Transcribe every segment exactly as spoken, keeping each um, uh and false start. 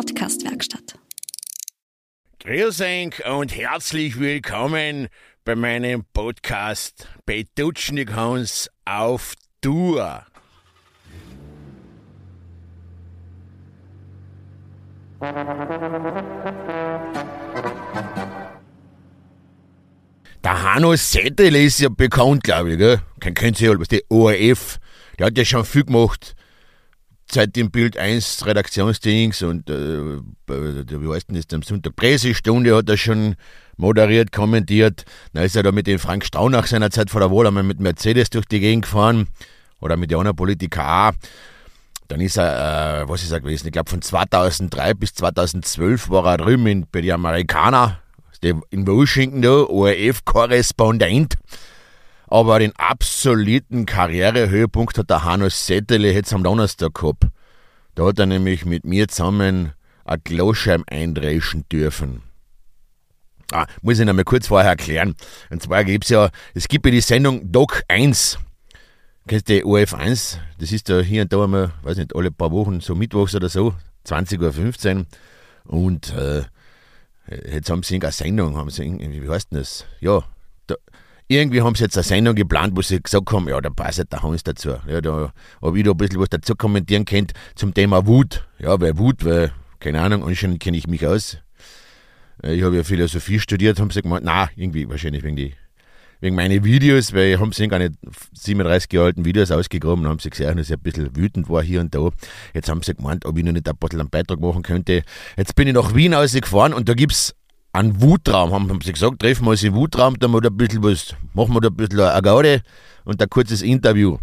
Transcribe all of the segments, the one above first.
Podcast-Werkstatt. Grüß euch und herzlich willkommen bei meinem Podcast bei Dutschnik Hans auf Tour. Der Hanno Settl ist ja bekannt, glaube ich, gell? Kein kennt sich ja, was der O R F, der hat ja schon viel gemacht. Seit dem Bild eins Redaktionsdings und äh, wie heißt denn das, am Sonntag Pressestunde hat er schon moderiert, kommentiert. Dann ist er da mit dem Frank Straunach seiner Zeit vor der Wahl einmal mit Mercedes durch die Gegend gefahren oder mit der anderen Politiker auch. Dann ist er, äh, was ist er gewesen, ich glaube von zweitausenddrei bis zweitausendzwölf war er drüben in, bei den Amerikanern, in Washington da, O R F-Korrespondent. Aber den absoluten Karrierehöhepunkt hat der Hanno Settl jetzt am Donnerstag gehabt. Da hat er nämlich mit mir zusammen ein Glasscheiben eindreschen dürfen. Ah, muss ich noch mal kurz vorher erklären. Und zwar gibt es ja, es gibt ja die Sendung Doc eins. Kennst du die O R F eins? Das ist da hier und da einmal, weiß nicht, alle paar Wochen, so mittwochs oder so, zwanzig Uhr fünfzehn. Und äh, jetzt haben sie eine Sendung, haben sie, wie heißt denn das? Ja, da, irgendwie haben sie jetzt eine Sendung geplant, wo sie gesagt haben, ja, da passt der Hans dazu. Ja, da habe ich da ein bisschen was dazu kommentieren könnt zum Thema Wut. Ja, weil Wut, weil, keine Ahnung, anscheinend kenne ich mich aus. Ich habe ja Philosophie studiert, haben sie gemeint, nein, irgendwie wahrscheinlich wegen die, wegen meine Videos, weil haben sie gar nicht siebenunddreißig Jahre alten Videos ausgegraben, haben sie gesehen, dass ich ein bisschen wütend war hier und da. Jetzt haben sie gemeint, ob ich noch nicht ein bisschen einen Beitrag machen könnte. Jetzt bin ich nach Wien rausgefahren und da gibt es einen Wutraum, haben, haben sie gesagt, treffen wir uns im Wutraum, da machen wir da ein bisschen was, machen wir da ein bisschen eine Gaude und ein kurzes Interview.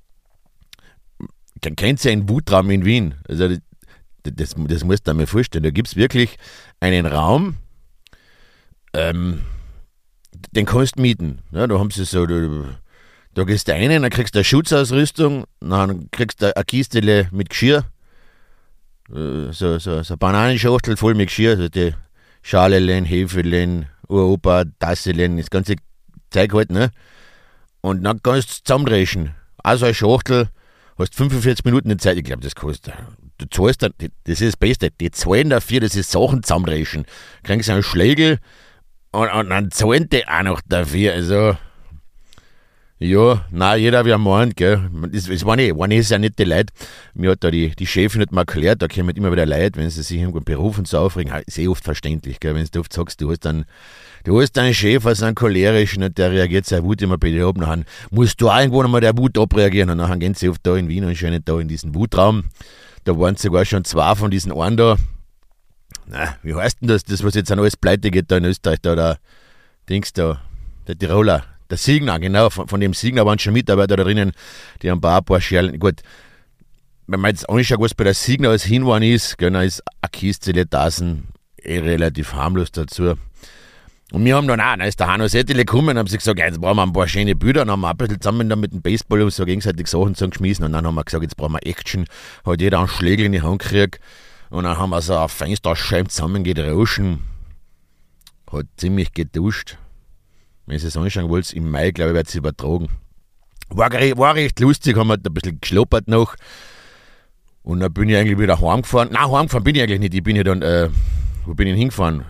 Dann kennt ihr einen Wutraum in Wien, also das, das, das musst du dir mal vorstellen, da gibt es wirklich einen Raum, ähm, den kannst du mieten, ja, da haben sie so, da, da gehst du rein, dann kriegst du eine Schutzausrüstung, dann kriegst du eine Kiste mit Geschirr, so, so, so eine Bananenschachtel voll mit Geschirr, also die Schalelen, Hefelen, Uropa, Tasselen, das ganze Zeug halt, ne? Und dann kannst du zusammendreschen. Also eine Schachtel, hast fünfundvierzig Minuten Zeit, ich glaube, das kostet. Du zahlst dann, das ist das Beste, die zahlen dafür, dass sie Sachen zusammenreschen. Kriegst einen Schlägel und, und dann zahlen die auch noch dafür, also. Ja, nein, jeder wie er meint, gell. Das, das waren eh, waren eh sehr nette Leute. Mir hat da die, die Chefin hat mir erklärt, da kommen immer wieder Leute, wenn sie sich irgendwo im Beruf und so aufregen, ist eh oft verständlich, gell. Wenn du oft sagst, du hast einen, du hast einen Chef, also einen cholerischen, und der reagiert seine Wut immer bei dir ab, dann musst du auch irgendwo nochmal der Wut abreagieren, und dann gehen sie oft da in Wien und schön da in diesen Wutraum. Da waren sogar schon zwei von diesen einen da. Na, wie heißt denn das, das was jetzt an alles pleite geht da in Österreich, da, der Dings da, der Tiroler. Der Signer, genau, von, von dem Signer waren schon Mitarbeiter da drinnen, die haben ein paar, ein paar Scherlen. Gut, wenn man jetzt anschaut, was bei der Signer alles hinwaren ist, gell, dann ist eine Kiste Tassen eh relativ harmlos dazu. Und wir haben dann auch, dann ist der Hanno Settl gekommen und haben sie gesagt, ja, jetzt brauchen wir ein paar schöne Bilder. Und dann haben wir ein bisschen zusammen dann mit dem Baseball und so gegenseitig Sachen zusammengeschmissen. Und dann haben wir gesagt, jetzt brauchen wir Action. Hat jeder einen Schlägel in die Hand gekriegt. Und dann haben wir so ein Fensterscheiben zusammengedroschen. Hat ziemlich geduscht. Wenn Sie es anschauen wollt, im Mai, glaube ich, wird es übertragen. War, war recht lustig, haben wir da ein bisschen geschloppert noch. Und dann bin ich eigentlich wieder heimgefahren. Nein, heimgefahren bin ich eigentlich nicht. Ich bin ja dann, äh, wo bin ich denn hingefahren?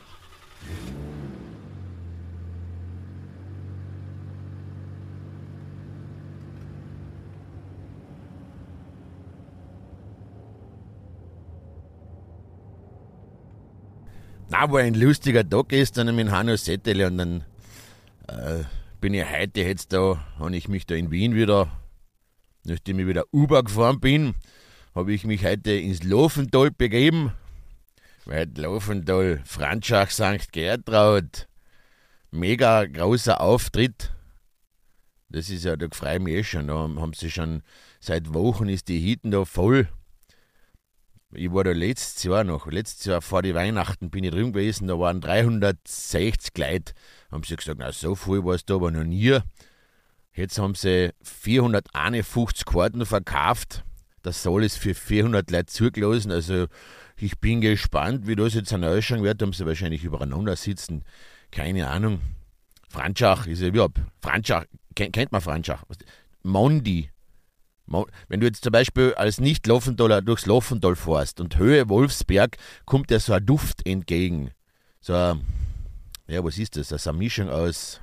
Na, war ein lustiger Tag gestern mit Hanno Settl und dann äh, bin ich heute jetzt da, habe ich mich da in Wien wieder, nachdem ich wieder Uber gefahren bin, habe ich mich heute ins Laufental begeben, weil Laufental, Franschach, Sankt Gertraud, mega großer Auftritt. Das ist ja, da freue ich mich eh schon, da haben sie schon, seit Wochen ist die Hitten da voll. Ich war da letztes Jahr noch, letztes Jahr vor die Weihnachten bin ich drüben gewesen, da waren dreihundertsechzig Leute. Haben sie gesagt, na so viel war es da aber noch nie. Jetzt haben sie vierhunderteinundfünfzig Karten verkauft. Das Saal ist für vierhundert Leute zugelassen. Also ich bin gespannt, wie das jetzt ausschauen wird. Da haben sie wahrscheinlich übereinander sitzen. Keine Ahnung. Franschach ist ja überhaupt. Franschach, kennt man Franschach? Mondi. Wenn du jetzt zum Beispiel als Nicht-Laufendaler durchs Laufendal fährst und Höhe Wolfsberg, kommt dir so ein Duft entgegen. So ein, ja, was ist das? So eine Mischung aus,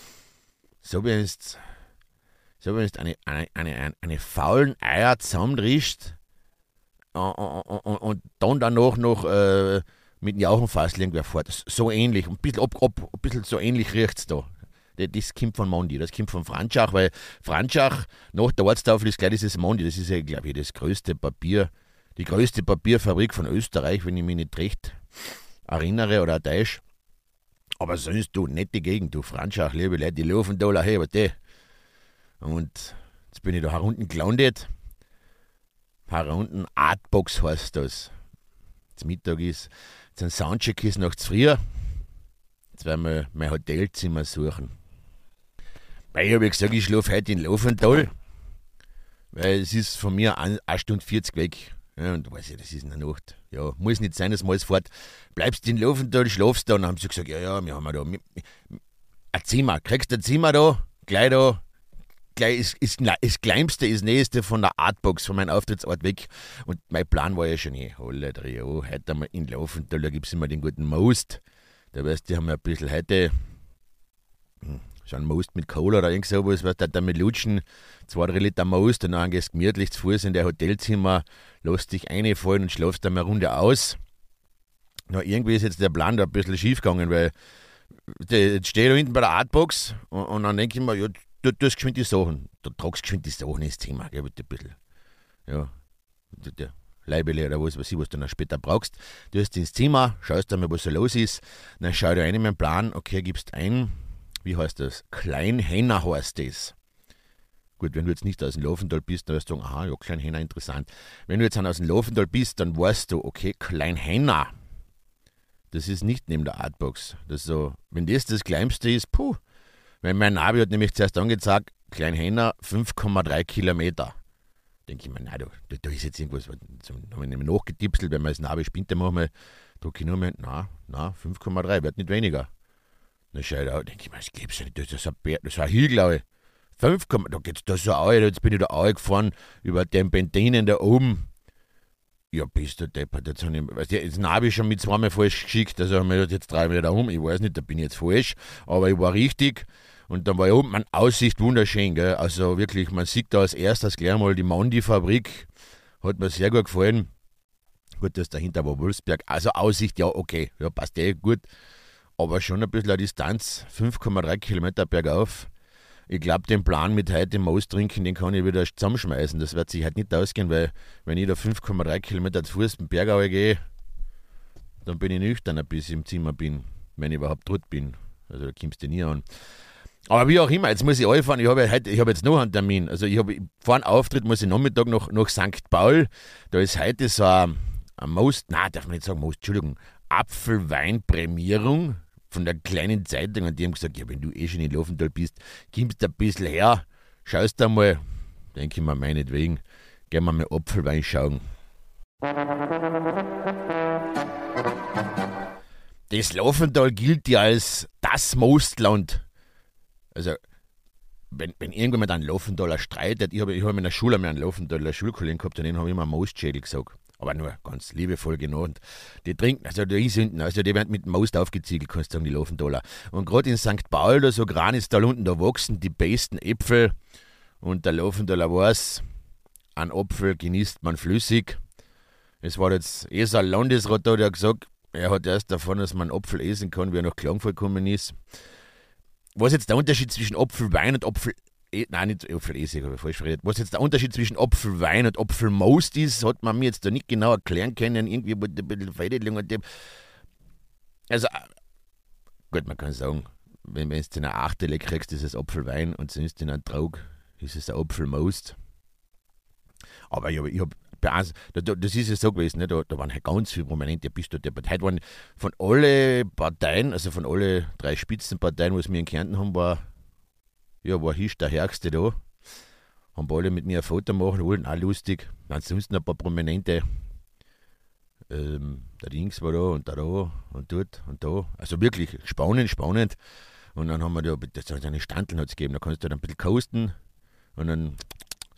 so wie es, so wie es eine, eine, eine, eine, eine faulen Eier zusammenrischt und, und, und, und dann danach noch äh, mit dem Jauchenfass irgendwer fährt. So ähnlich, ein bisschen, ob, ob, ein bisschen so ähnlich riecht es da. Das kommt von Mondi, das kommt von Franschach, weil Franschach nach der Ortstafel ist gleich dieses Mondi, das ist ja, glaube ich, das größte Papier, die größte Papierfabrik von Österreich, wenn ich mich nicht recht erinnere oder täusche. Aber sonst, du, nette Gegend, du, Franschach, liebe Leute, die laufen da, hey, was die. Und jetzt bin ich da herunten gelandet, herunten, Artbox heißt das. Jetzt Mittag ist, jetzt ein Soundcheck ist noch zu früh, jetzt werden wir mein Hotelzimmer suchen. Weil ich habe ja gesagt, ich schlafe heute in Laufental, weil es ist von mir eine Stunde vierzig weg. Ja, und weiß ich, das ist in der Nacht. Ja, muss nicht sein, dass man alles fährt. Bleibst in Laufental, schlafst da. Und dann haben sie gesagt, ja, ja, wir haben da ein Zimmer. Kriegst du ein Zimmer da, gleich da. Gleich ist, ist, das Kleinste, das Nächste von der Artbox, von meinem Auftrittsort weg. Und mein Plan war ja schon, hey, alle drei Jahre, heute einmal in Laufental, da gibt es immer den guten Most. Da weißt du, die haben ja ein bisschen heute... Hm, so ein Most mit Cola oder irgend sowas, was da damit lutschen, zwei, drei Liter Most und dann gehst du gemütlich zu Fuß in der Hotelzimmer, lässt dich reinfallen und schlafst dann eine Runde aus. Na, irgendwie ist jetzt der Plan da ein bisschen schief gegangen, weil jetzt stehe ich da hinten bei der Artbox und, und dann denke ich mir, ja, du tust geschwind die Sachen, du tragst geschwind die Sachen ins Zimmer, gell, bitte ein bisschen. Ja, der Leibele oder was weiß ich, was du dann später brauchst. Du hast ins Zimmer, schaust dann mal, was so los ist, dann schau dir rein in meinen Plan, okay, gibst ein, wie heißt das? Kleinhenner heißt das. Gut, wenn du jetzt nicht aus dem Laufental bist, dann wirst du sagen, aha, ja, Kleinhenner, interessant. Wenn du jetzt aus dem Laufental bist, dann weißt du, okay, Kleinhenner, das ist nicht neben der Artbox. Das ist so, wenn das das Kleinste ist, puh. Weil mein Navi hat nämlich zuerst angezeigt, Kleinhenner, fünf Komma drei Kilometer. Denke ich mir, nein, da, da ist jetzt irgendwas, da habe ich nämlich nachgetipselt, wenn man das Navi spinnt, dann machen wir, drücke ich nur mal, na, na, fünf Komma drei, wird nicht weniger. Dann schaue ich da, denke ich mir, das gibt's ja nicht, das ist ein Bär, das ist ein Hill, glaube ich. fünf, da geht's da so au, jetzt bin ich da au gefahren, über den Benzinen da oben. Ja, bist du deppert, jetzt habe ich, weißt du, jetzt habe ich schon mit zweimal falsch geschickt, also haben wir jetzt drei wieder um, ich weiß nicht, da bin ich jetzt falsch, aber ich war richtig. Und dann war ja oben, meine Aussicht wunderschön, gell, also wirklich, man sieht da als erstes gleich mal die Mondi-Fabrik, hat mir sehr gut gefallen. Gut, das dahinter war Wolfsberg, also Aussicht, ja, okay, ja, passt eh gut. Aber schon ein bisschen eine Distanz, fünf Komma drei Kilometer bergauf. Ich glaube, den Plan mit heute im Most trinken, den kann ich wieder zusammenschmeißen. Das wird sich halt nicht ausgehen, weil wenn ich da fünf Komma drei Kilometer zu Fuß den Bergau gehe, dann bin ich nüchtern, bis ich im Zimmer bin, wenn ich überhaupt dort bin. Also da kommst du nie an. Aber wie auch immer, jetzt muss ich anfahren. Ich habe ja heute, ich habe jetzt noch einen Termin. Also ich habe vor einem Auftritt muss ich Nachmittag noch nach Sankt Paul. Da ist heute so ein, ein Most, nein, darf man nicht sagen Most, Entschuldigung, Apfelweinprämierung von der kleinen Zeitung, und die haben gesagt, ja, wenn du eh schon in Laufental bist, kommst du ein bisschen her, schaust einmal, denke ich mir, meinetwegen, gehen wir mal Apfelwein schauen. Das Laufental gilt ja als das Mostland. Also, wenn, wenn irgendwann mit einem Laufentaler streitet, ich habe ich hab in der Schule einen Laufentaler Schulkollegen gehabt, und den habe ich immer Mostschädel gesagt. Aber nur ganz liebevoll genannt. Die trinken, also die Sünden, also die werden mit dem Most aufgeziegelt, kannst du sagen, die Laufentaler. Und gerade in Sankt Paul, da so Granitstal unten, da wachsen die besten Äpfel. Und der Laufentaler weiß, einen Apfel genießt man flüssig. Es war jetzt eh so ein Landesrat da, der hat gesagt, er hat erst davon, dass man einen Apfel essen kann, wie er nach Klagenfurt gekommen ist. Was jetzt der Unterschied zwischen Apfelwein und Apfel... Nein, nicht Apfelessig, habe ich falsch verredet. Was jetzt der Unterschied zwischen Apfelwein und Apfelmost ist, hat man mir jetzt da nicht genau erklären können. Irgendwie ein bisschen Veredelung und dem. Also, gut, man kann sagen, wenn du es in einer Achtele kriegst, ist es Apfelwein, und sonst in einem Trog ist es ein Apfelmost. Aber ich habe, ich hab, das ist ja so gewesen, ne? da, da waren halt ganz viele Prominente, bist du deppert. Heute waren von allen Parteien, also von allen drei Spitzenparteien, was wir in Kärnten haben, war, ja, war Hisch der Härgste da. Haben alle mit mir ein Foto machen wollen, auch lustig. Ansonsten ein paar Prominente. Ähm, der Dings war da und da, da und dort und da. Also wirklich spannend, spannend. Und dann haben wir da, das hat eine Standeln hat's gegeben, da kannst du dann ein bisschen kosten und dann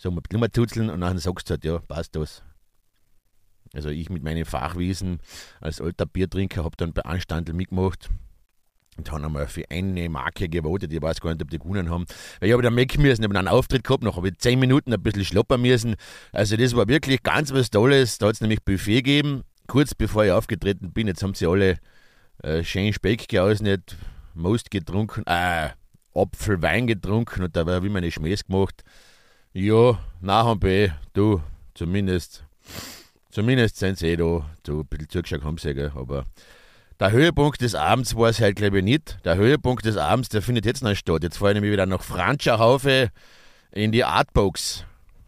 so ein bisschen zuzeln und dann sagst du halt, ja, passt das. Also ich mit meinen Fachwiesen als alter Biertrinker habe dann bei Anstandel mitgemacht und haben einmal für eine Marke gewotet. Ich weiß gar nicht, ob die gewonnen haben. Weil ich habe dann weg müssen, ich habe einen Auftritt gehabt, noch habe ich zehn Minuten ein bisschen schloppern müssen. Also das war wirklich ganz was Tolles. Da hat es nämlich Buffet gegeben, kurz bevor ich aufgetreten bin. Jetzt haben sie alle äh, schön Speck geausnet, Most getrunken, äh, Apfelwein getrunken und da war wie meine Schmähs gemacht. Ja, nachher B, du, zumindest, zumindest sind sie eh da, so ein bisschen zugeschaut haben sie, gell, aber der Höhepunkt des Abends war es halt, glaube ich, nicht. Der Höhepunkt des Abends, der findet jetzt noch statt. Jetzt fahre ich nämlich wieder nach Franschachhaufe in die Artbox.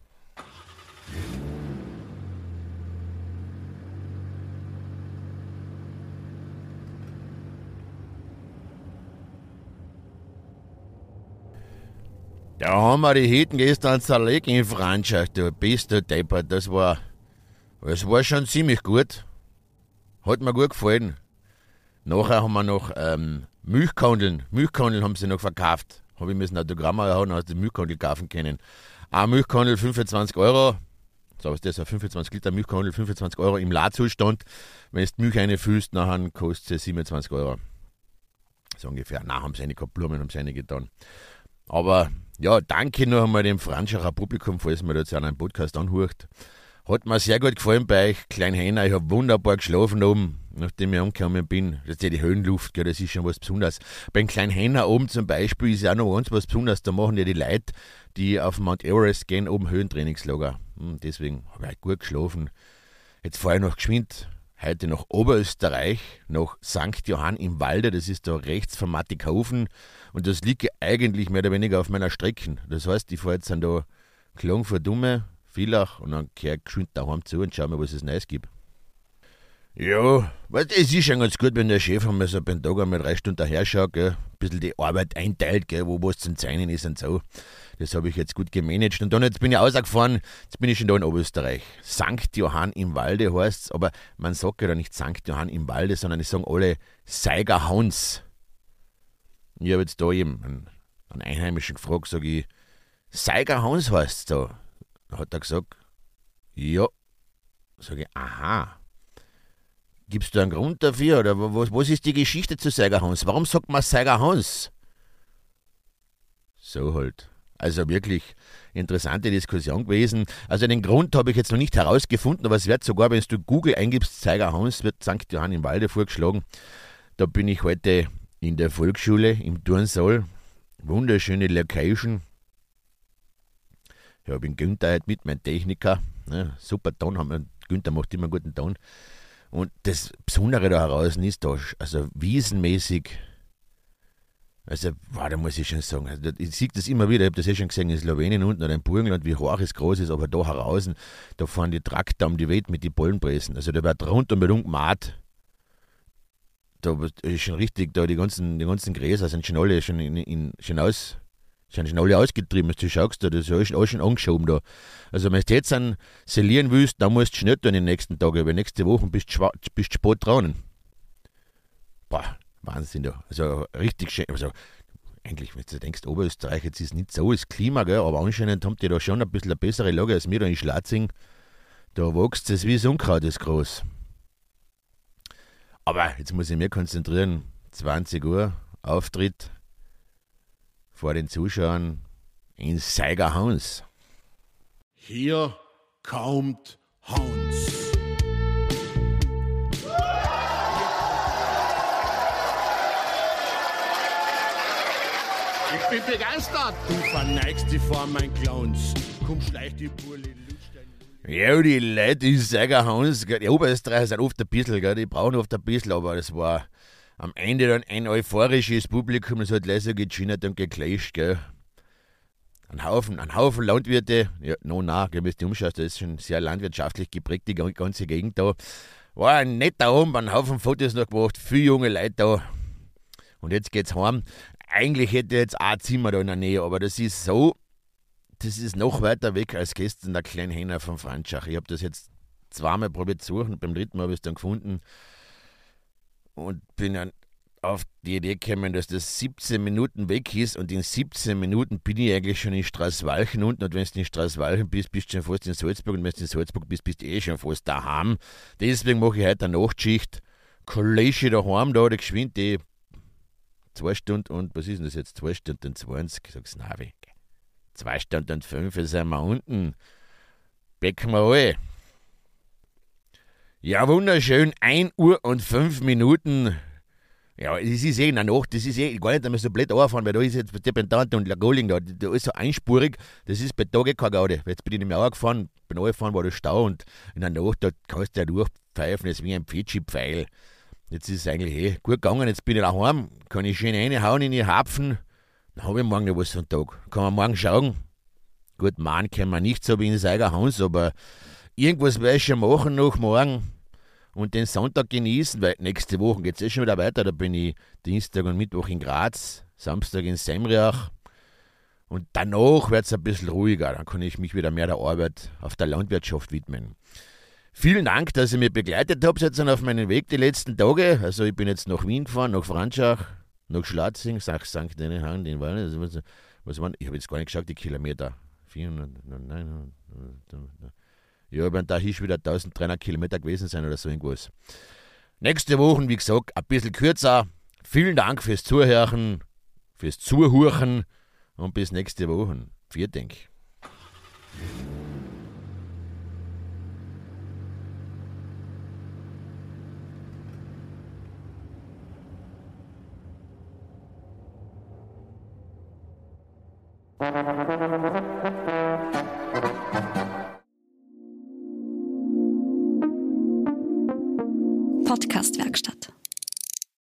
Da haben wir die Hitten gestern zerlegt in Franschach, du bist der Deppert. Das war, das war schon ziemlich gut. Hat mir gut gefallen. Nachher haben wir noch ähm, Milchkandeln. Milchkandeln haben sie noch verkauft. Habe ich mir ein Autogramm erhauen, aus dem Milchkandel kaufen können. Ein Milchkandel fünfundzwanzig Euro. So was das, ein fünfundzwanzig Liter Milchkandel, fünfundzwanzig Euro im Ladezustand. Wenn du Milch reinfüllst, dann kostet sie siebenundzwanzig Euro. So ungefähr. Nein, haben sie eine gehabt, Blumen haben sie eine getan. Aber ja, danke noch einmal dem Franschacher Publikum, falls man jetzt einen Podcast anhört. Hat mir sehr gut gefallen bei euch, Kleinheiner. Ich habe wunderbar geschlafen oben, nachdem ich angekommen bin. Das ist ja die Höhenluft, gell, das ist schon was Besonderes. Beim Kleinheiner oben zum Beispiel ist ja auch noch ganz was Besonderes. Da machen ja die Leute, die auf Mount Everest gehen, oben Höhentrainingslager. Hm, deswegen habe ich halt gut geschlafen. Jetzt fahre ich noch geschwind heute nach Oberösterreich, nach Sankt Johann im Walde. Das ist da rechts von Mattighofen. Und das liegt eigentlich mehr oder weniger auf meiner Strecke. Das heißt, ich fahre jetzt dann da Klang vor Dumme, Villach und dann kehre ich geschwind daheim zu und schau mal, was es Neues gibt. Ja, weißt, es ist schon ganz gut, wenn der Chef einmal so beim Tag einmal drei Stunden daher schaut, gell, ein bisschen die Arbeit einteilt, gell, wo was zum Zeinen ist und so. Das habe ich jetzt gut gemanagt. Und dann jetzt bin ich rausgefahren, jetzt bin ich schon da in Oberösterreich. Sankt Johann im Walde heißt es, aber man sagt ja nicht Sankt Johann im Walde, sondern es sagen alle Seigerhans. Ich habe jetzt da eben einen, einen Einheimischen gefragt, sage ich, Seigerhans heißt es da. Dann hat er gesagt, ja. Sage ich, aha. Gibst du einen Grund dafür? Oder was, was ist die Geschichte zu Seigerhans? Warum sagt man Seigerhans? So halt. Also wirklich interessante Diskussion gewesen. Also den Grund habe ich jetzt noch nicht herausgefunden, aber es wird sogar, wenn du Google eingibst, Seigerhans, wird Sankt Johann im Walde vorgeschlagen. Da bin ich heute in der Volksschule im Turnsaal. Wunderschöne Location. Ja, ich bin Günther heute mit, mein Techniker. Ja, super Ton haben wir. Günther macht immer einen guten Ton. Und das Besondere da heraus ist da, also wiesenmäßig, also, wow, da muss ich schon sagen, also, ich sehe das immer wieder, ich habe das ja schon gesehen in Slowenien unten oder im Burgenland, wie hoch es groß ist, aber da heraus, da fahren die Traktor um die Welt mit den Bollenpressen. Also da wird rundum und gemacht. Da ist schon richtig, da die ganzen, die ganzen Gräser sind schon alle schon, in, in, schon aus, sind schon alle ausgetrieben, du schaust da, das ist alles, alles schon angeschoben da. Also wenn du jetzt einen selieren willst, dann musst du schnell tun in den nächsten Tagen, weil nächste Woche bist du bist spät dran. Boah, Wahnsinn da. Also richtig schön, also eigentlich, wenn du denkst, Oberösterreich, jetzt ist nicht so das Klima, gell, aber anscheinend haben die da schon ein bisschen eine bessere Lage als wir da in Schlatzing. Da wächst es wie das Unkraut, das groß. Aber jetzt muss ich mich konzentrieren. zwanzig Uhr, Auftritt vor den Zuschauern in Seigerhans. Hier kommt Hans. Ich bin begeistert. Du verneigst dich vor mein Clowns. Komm, schleich die Burli. Ja, die Leute in Seigerhans, die Oberösterreicher sind oft ein bisschen, gell, die brauchen oft ein bisschen, aber es war am Ende dann ein euphorisches Publikum, das hat gleich so gechinnert und geklasht, gell. Ein Haufen, ein Haufen Landwirte, ja, no, na, wenn du dich umschaust, das ist schon sehr landwirtschaftlich geprägt, die ganze Gegend da. War ein netter Abend, ein Haufen Fotos noch gemacht, viele junge Leute da. Und jetzt geht's heim. Eigentlich hätte ich jetzt auch ein Zimmer da in der Nähe, aber das ist so, das ist noch weiter weg als gestern der Kleinheiner von Franschach. Ich habe das jetzt zweimal probiert zu suchen, beim dritten Mal habe ich es dann gefunden und bin dann auf die Idee gekommen, dass das siebzehn Minuten weg ist und in siebzehn Minuten bin ich eigentlich schon in Straßwalchen unten und wenn du in Straßwalchen bist, bist du schon fast in Salzburg und wenn du in Salzburg bist, bist du eh schon fast daheim. Deswegen mache ich heute eine Nachtschicht. Kollege daheim, da hat geschwind die zwei Stunden und, was ist denn das jetzt, zwei Stunden und zwanzig, ich sag's Navi, zwei Stunden und fünf sind wir unten, becken wir alle. Ja, wunderschön, ein Uhr und fünf Minuten. Ja, das ist eh in der Nacht, das ist eh gar nicht einmal so blöd anfahren, weil da ist jetzt der Pendant und der Goling da, da ist so einspurig, das ist bei Tage keine Gaude. Jetzt bin ich nicht mehr angefahren, bin angefahren, war der Stau und in der Nacht, da kannst du ja durchpfeifen, das ist wie ein Pfitschi-Pfeil. Jetzt ist es eigentlich eh gut gegangen, jetzt bin ich daheim, kann ich schön reinhauen in die Hapfen, dann habe ich morgen noch was für einen Tag. Kann man morgen schauen. Gut, machen können wir nicht so wie in das eigene Haus, aber irgendwas werde ich schon machen noch morgen. Und den Sonntag genießen, weil nächste Woche geht es eh schon wieder weiter. Da bin ich Dienstag und Mittwoch in Graz, Samstag in Semriach. Und danach wird es ein bisschen ruhiger. Dann kann ich mich wieder mehr der Arbeit auf der Landwirtschaft widmen. Vielen Dank, dass ihr mich begleitet habt jetzt auf meinen Weg die letzten Tage. Also ich bin jetzt nach Wien gefahren, nach Franschach, nach Schlatzing, Sankt Dennehan, den war also, was, was waren, ich habe jetzt gar nicht geschaut, die Kilometer. vierhundert, nein, ja, wenn da hier wieder dreizehnhundert Kilometer gewesen sein oder so irgendwas. Nächste Woche, wie gesagt, ein bisschen kürzer. Vielen Dank fürs Zuhören, fürs Zuhören und bis nächste Woche. Vielen Dank. Podcast-Werkstatt.